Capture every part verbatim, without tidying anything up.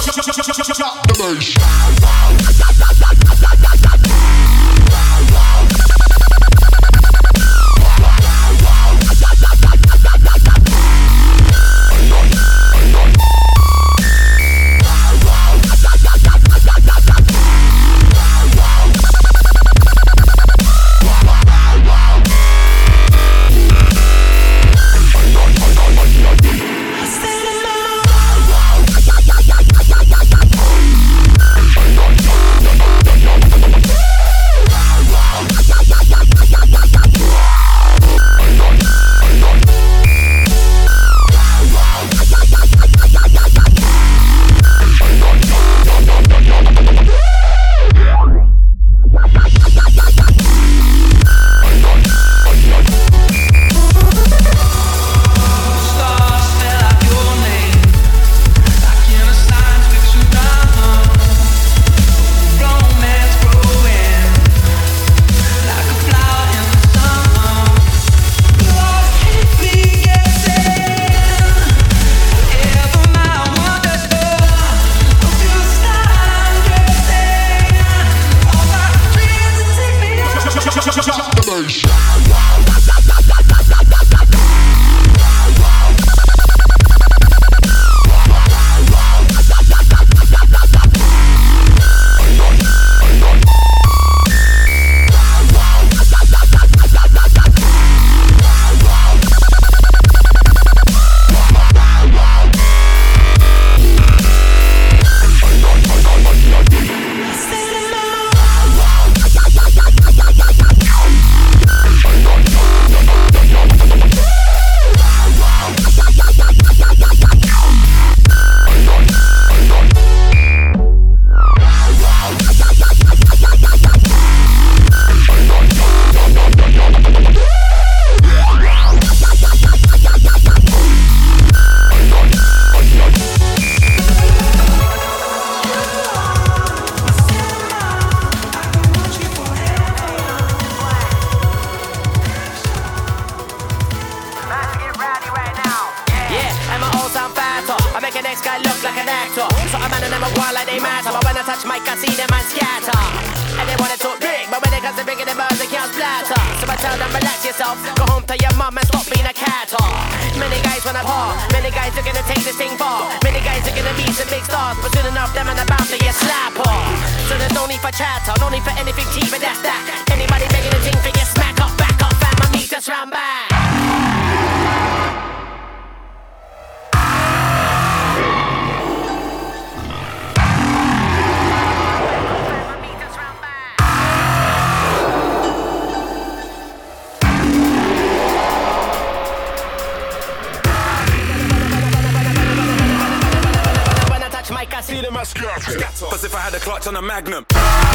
Cause if I had a clutch on a Magnum.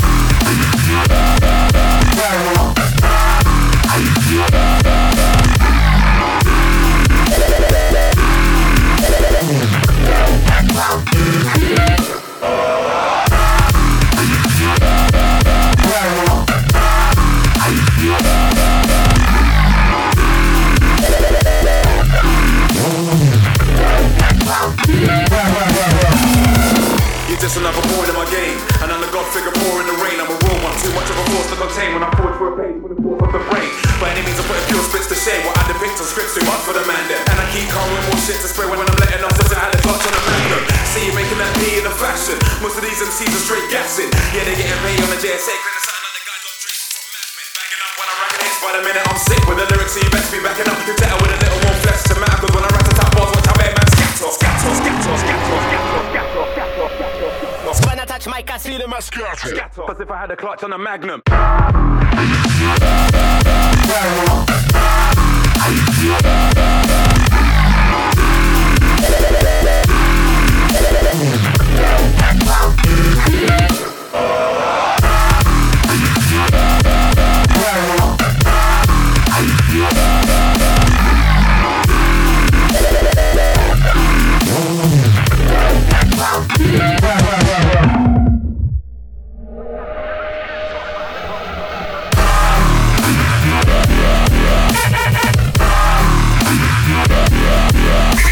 Just another pawn in my game, and I'm the god figure pour in the rain. I'm a raw one, too much of a force to contain when I forge for a page for the force of the brain. By any means I put a few spits to shame, what I depict on scripts too much for the man there. And I keep calm with more shit to spray when I'm letting off, since I had a clutch on a Magnum. See you making that P in the fashion, most of these M Cs are straight gassing. Yeah, they getting paid on the J S A, grinning something like the guys on drink from Mad Men. Bagging up when I'm racking hits, by the minute I'm sick with the lyrics, so you best be backing up. You better with a little more flesh to matter, cause when I rat a tap bars, watch how bad man scatter, scatter, scatter, scatter, scatter, scatter, scatter. When I touch mic, I see them as scatter. Cause if I had a clutch on a Magnum. Yeah.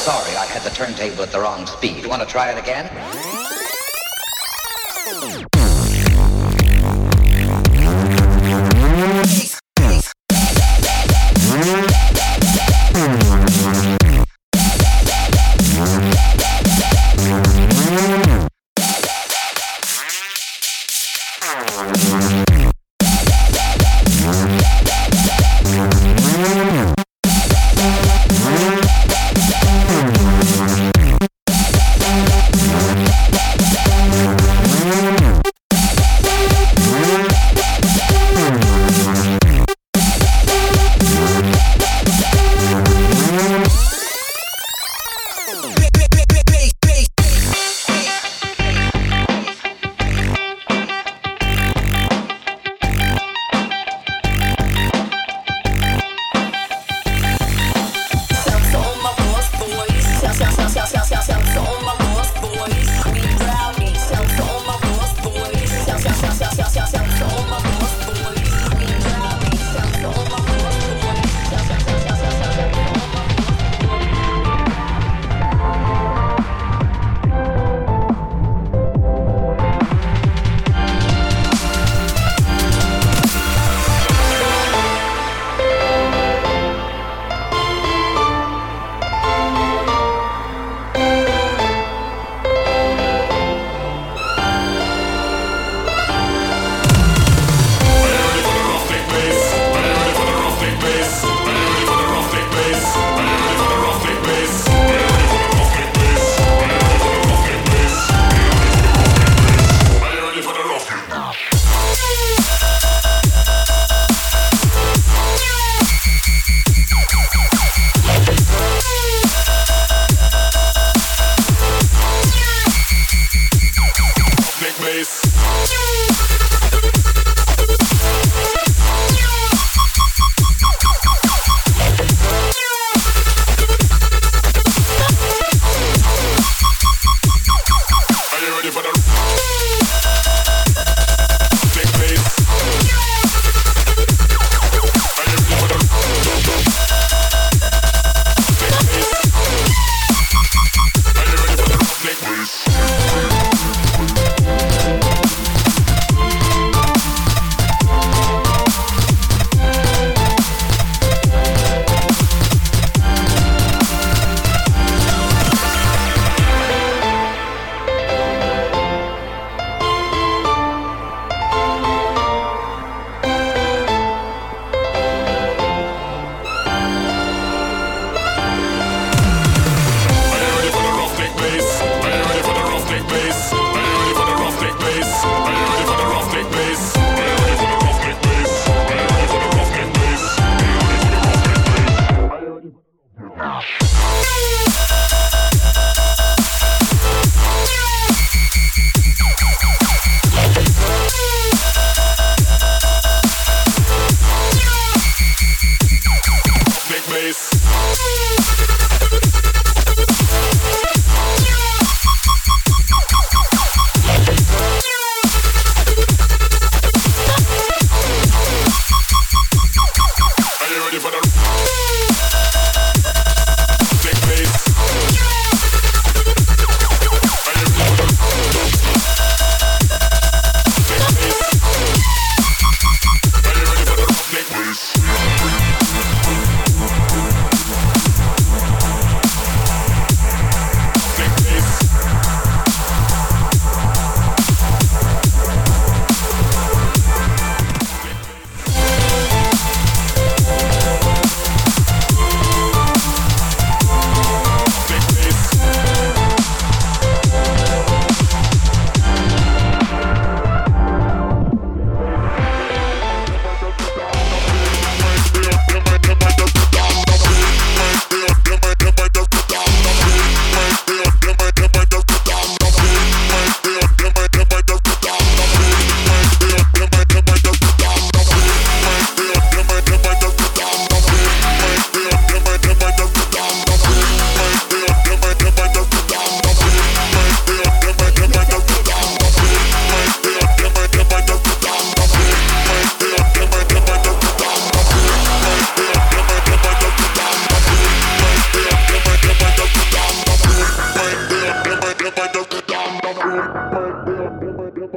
sorry, I had the turntable at the wrong speed. You want to try it again?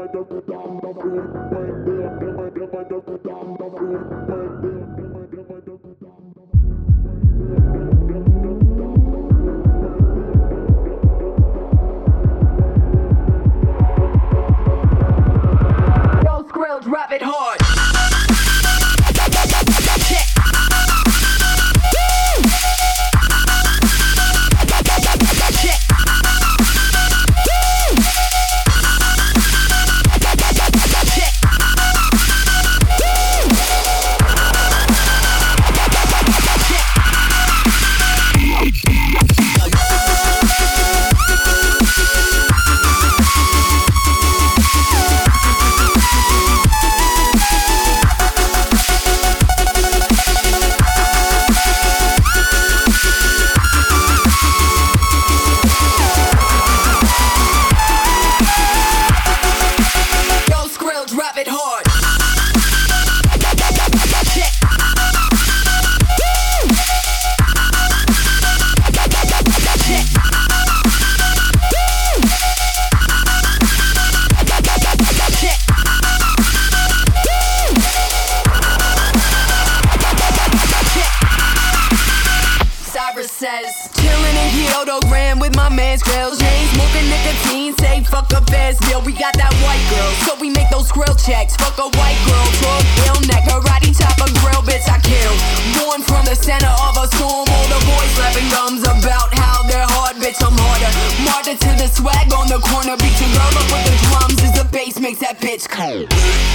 Drop it hard. Check. Check. Says chillin' in Kyoto Grand with my man's grills. Chain smoking nicotine, say fuck a fast meal. We got that white girl, so we make those grill checks. Fuck a white girl, truck, bill neck, karate chop a grill, bitch I kill. Born from the center of a storm, all the boys laughing gums about how they're hard, bitch I'm harder. Martyr to the swag on the corner, beat your girl up with the drums as the bass makes that bitch cold.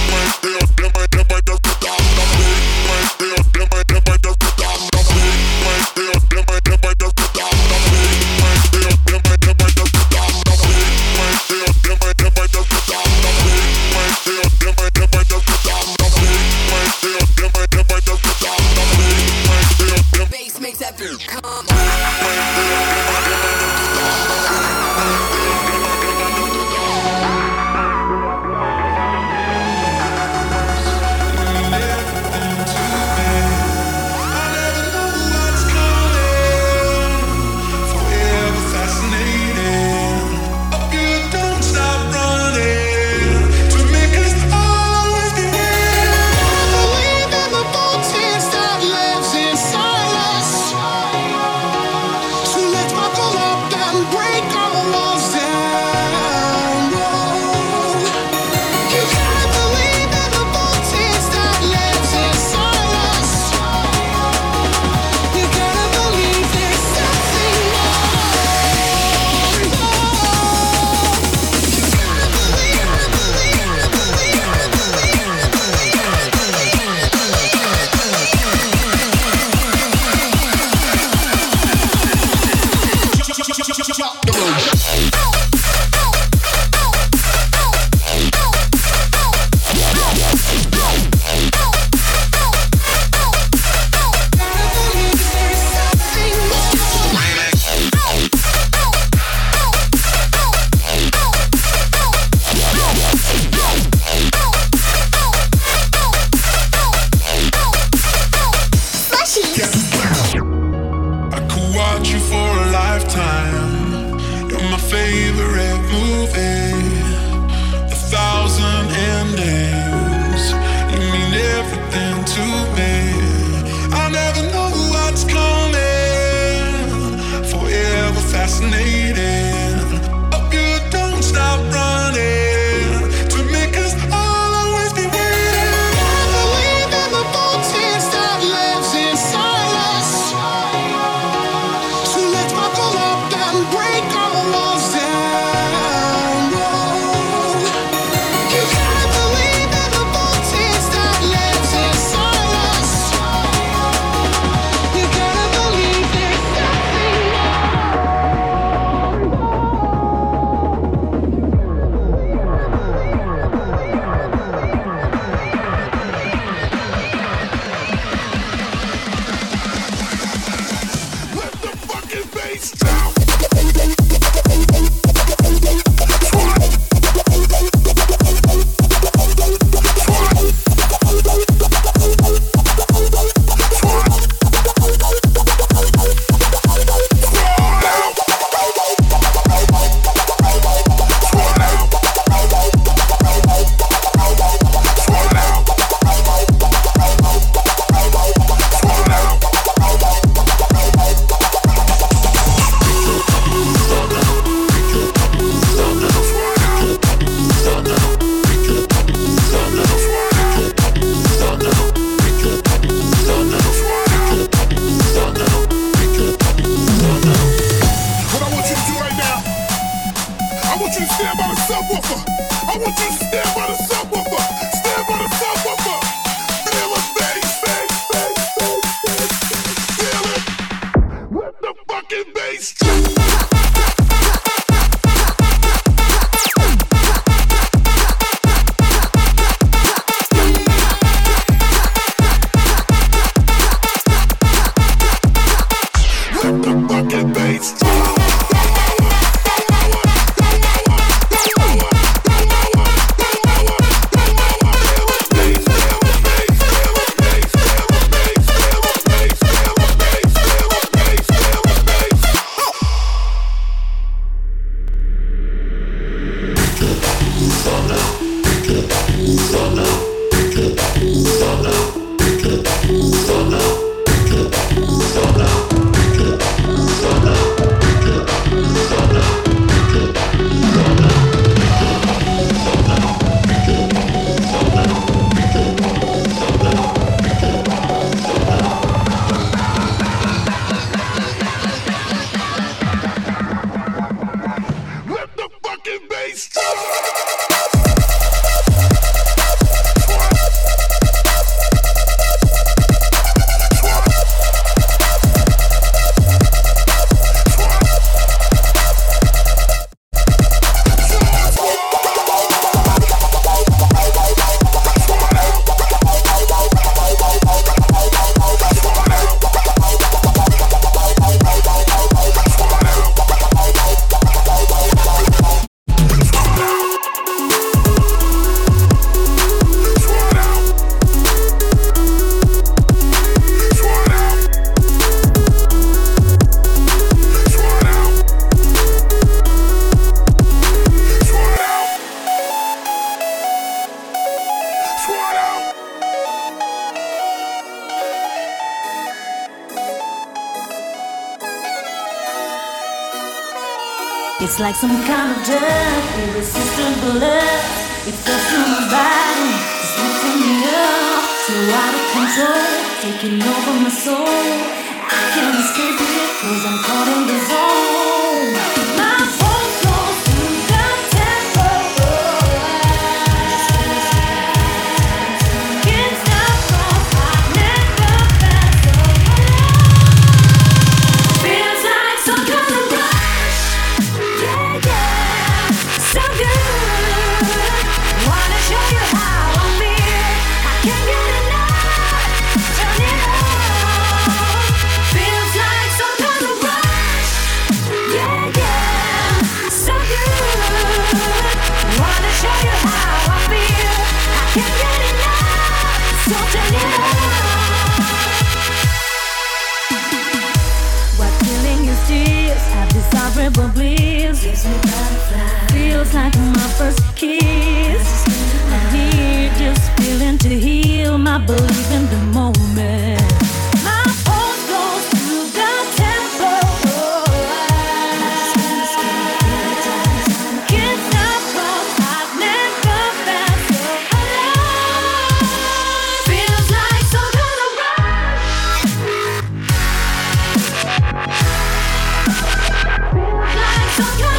Bass makes that bitch come. subwoofer. I want you to stand by the subwoofer. Stand by the subwoofer. Feel the bass, bass, bass, bass, bass. Feel it. Let the fucking bass drop. It's like some kind of drug, irresistible love. It flows through my body, it's lifting me up. So out of control, taking over my soul. I can't escape it, cause I'm caught in the zone. My pulse goes through the tempo. Can't stop, cause I never felt so alive. Feels like some kind of rush. Yeah, yeah, so good. Wanna show you how I feel. I can't get enough. Turn it on. Feels like some kind of rush. Yeah, yeah, so good. Wanna show you how I feel. I can't get enough. So turn it on. What feeling is this? Have this horrible bliss. Gives me butterflies. Feels like my first kiss. I need just feeling to heal my belief in the moment. My pulse goes through the tempo. Can't stop, 'cause I've never felt so alive. Feels like some kind of rush. Feels like some kind